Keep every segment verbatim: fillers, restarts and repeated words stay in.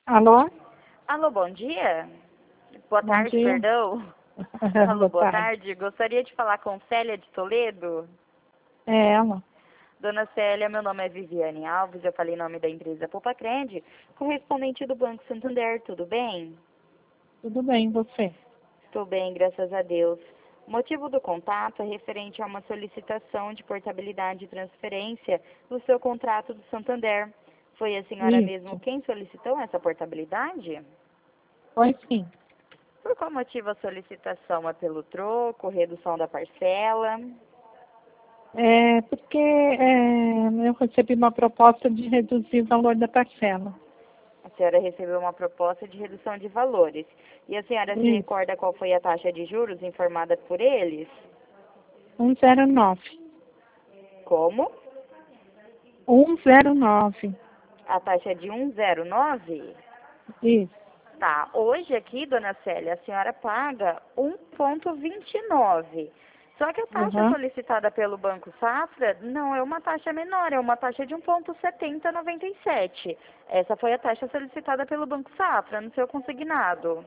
Alô? Alô, bom dia? Boa Bom tarde, dia. perdão. Alô, Boa boa tarde. tarde. Gostaria de falar com Célia de Toledo. É ela. Dona Célia, meu nome é Viviane Alves, eu falei em nome da empresa Poupa Cred, correspondente do Banco Santander, tudo bem? Tudo bem, você? Estou bem, graças a Deus. O motivo do contato é referente a uma solicitação de portabilidade e transferência do seu contrato do Santander. Foi a senhora mesmo Isso. quem solicitou essa portabilidade? Foi sim. Por qual motivo a solicitação? É pelo troco, redução da parcela? É porque é, eu recebi uma proposta de reduzir o valor da parcela. A senhora recebeu uma proposta de redução de valores. E a senhora se Isso. recorda qual foi a taxa de juros informada por eles? um zero nove. Como? um zero nove. A taxa de um zero nove? Isso. Tá. Hoje aqui, dona Célia, a senhora paga um vírgula vinte e nove. Só que a taxa Uhum. solicitada pelo Banco Safra não é uma taxa menor, é uma taxa de um vírgula setenta noventa e sete. Essa foi a taxa solicitada pelo Banco Safra no seu consignado.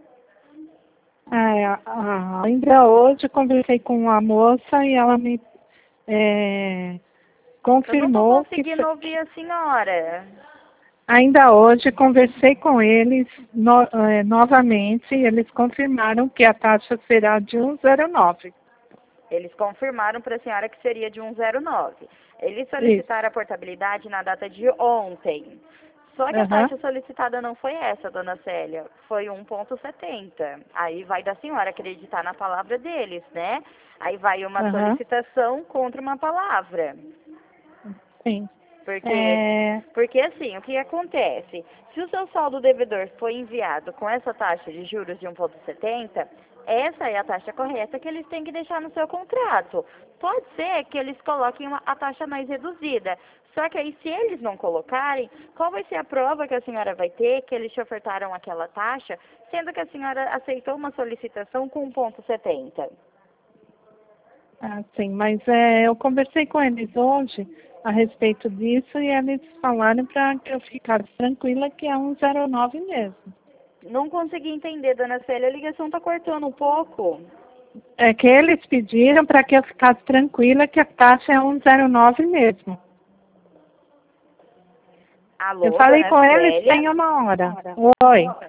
É, a- ainda hoje conversei com a moça e ela me é, Eu não estou confirmou que conseguindo ouvir a senhora. ainda hoje conversei com eles no, eh, novamente e eles confirmaram que a taxa será de um zero nove. Eles confirmaram para a senhora que seria de um zero nove. Eles Isso. solicitaram a portabilidade na data de ontem. Só que a Aham, taxa solicitada não foi essa, dona Célia. Foi um vírgula setenta. Aí vai da senhora acreditar na palavra deles, né? Aí vai uma aham, solicitação contra uma palavra. sim. Porque, É, porque assim, o que acontece? Se o seu saldo devedor foi enviado com essa taxa de juros de um vírgula setenta, essa é a taxa correta que eles têm que deixar no seu contrato. Pode ser que eles coloquem uma, a taxa mais reduzida. Só que aí, se eles não colocarem, qual vai ser a prova que a senhora vai ter que eles te ofertaram aquela taxa, sendo que a senhora aceitou uma solicitação com um vírgula setenta? ah, sim, mas é, eu conversei com eles hoje a respeito disso e eles falaram para que eu ficasse tranquila que é um zero nove mesmo. Não consegui entender, dona Célia. A ligação está cortando um pouco. É que eles pediram para que eu ficasse tranquila que a taxa é um zero nove mesmo. Eu Alô, falei dona com eles Célia? tem uma hora. Oi.